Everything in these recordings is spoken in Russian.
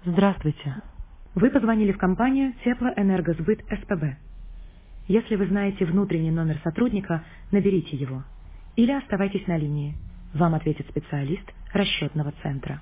Здравствуйте. Вы позвонили в компанию Теплоэнергосбыт СПБ. Если вы знаете внутренний номер сотрудника, наберите его. Или оставайтесь на линии. Вам ответит специалист расчетного центра.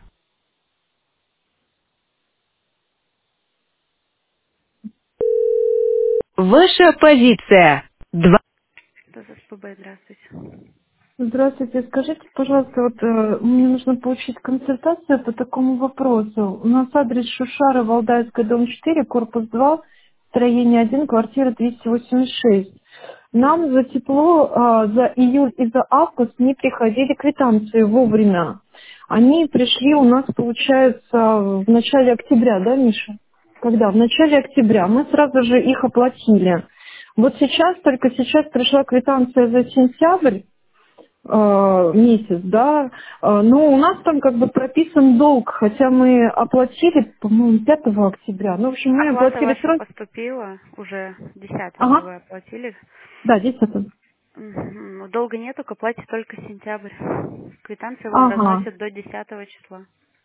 Ваша позиция. Два. Это за СПБ, здравствуйте. Здравствуйте, скажите, пожалуйста, мне нужно получить консультацию по такому вопросу. У нас адрес Шушара, Валдайская, дом 4, корпус 2, строение 1, квартира 286. Нам за тепло за июль и за август не приходили квитанции вовремя. Они пришли у нас, получается, в начале октября, да, Миша? Когда? В начале октября. Мы сразу же их оплатили. Вот сейчас, только сейчас пришла квитанция за сентябрь, месяц, да, но у нас там как бы прописан долг, хотя мы оплатили, по-моему, 5 октября. Ну, в общем, мы Оплата оплатили ваша сразу. поступила уже 10-го Ага, вы оплатили. да, 10. Ну, долга нету, к оплате только сентябрь. Квитанции вам Ага. разносят до 10 числа.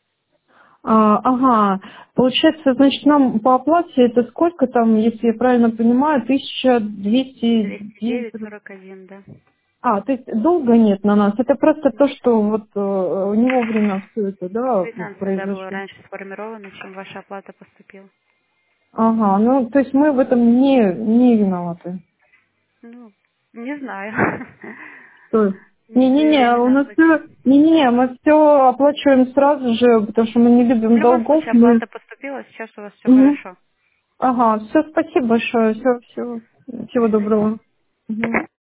Ага, получается, значит, нам по оплате это сколько там, если я правильно понимаю, 1210. 209,41, да. То есть долга нет на нас, это просто то, что вот не вовремя все это, да, Квитанция, да, была произошло. раньше сформирована, чем ваша оплата поступила. Ага, ну, то есть мы в этом не виноваты. Ну, не знаю. Что? Не Не-не-не, у своевременно нас оплатили. все, не-не-не, мы все оплачиваем сразу же, потому что мы не В любим любом долгов, случае, мы... оплата поступила, сейчас у вас все Мгм. хорошо. Ага, все, спасибо большое, всего До доброго. свидания. Мгм.